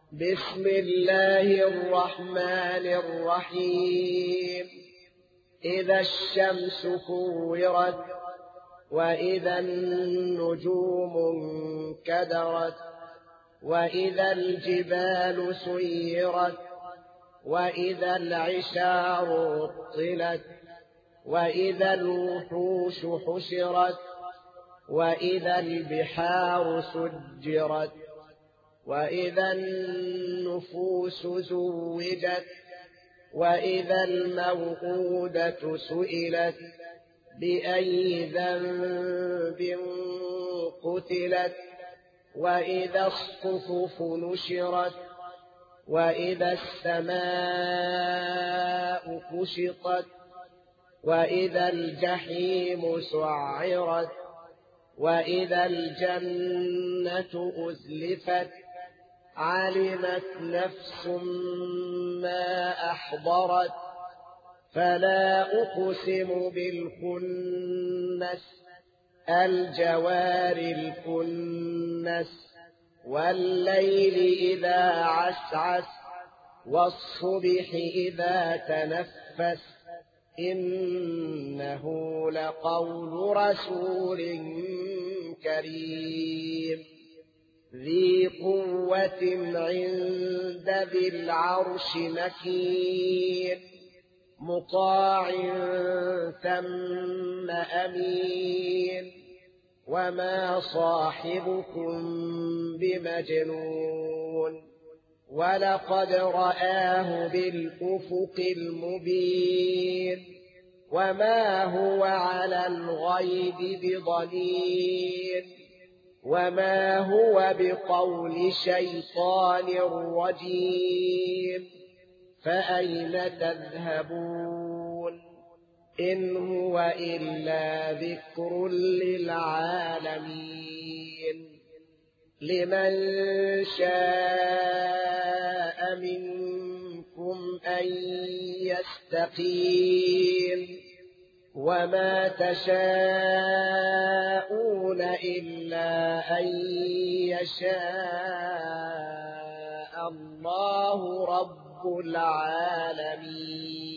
بسم الله الرحمن الرحيم. إذا الشمس كورت وإذا النجوم انكدرت وإذا الجبال سيرت وإذا العشار عطلت وإذا الوحوش حشرت وإذا البحار سجرت وإذا النفوس زوجت وإذا الموءودة سئلت بأي ذنب قتلت وإذا الصحف نشرت وإذا السماء كشطت وإذا الجحيم سعرت وإذا الجنة أزلفت علمت نفس ما أحضرت فلا أقسم بالخنس الجوار الكنس والليل إذا عسعس والصبح إذا تنفس إنه لقول رسول كريم ذي قوة عند ذي العرش مكين مطاع ثم أمين وما صاحبكم بمجنون ولقد رآه بالأفق المبين وما هو على الغيب بضنين وما هو بقول شيطان رجيم فأين تذهبون إن هو إلا ذكر للعالمين لمن شاء منكم أن يستقيم وما تشاءون إلا أن يشاء الله رب العالمين.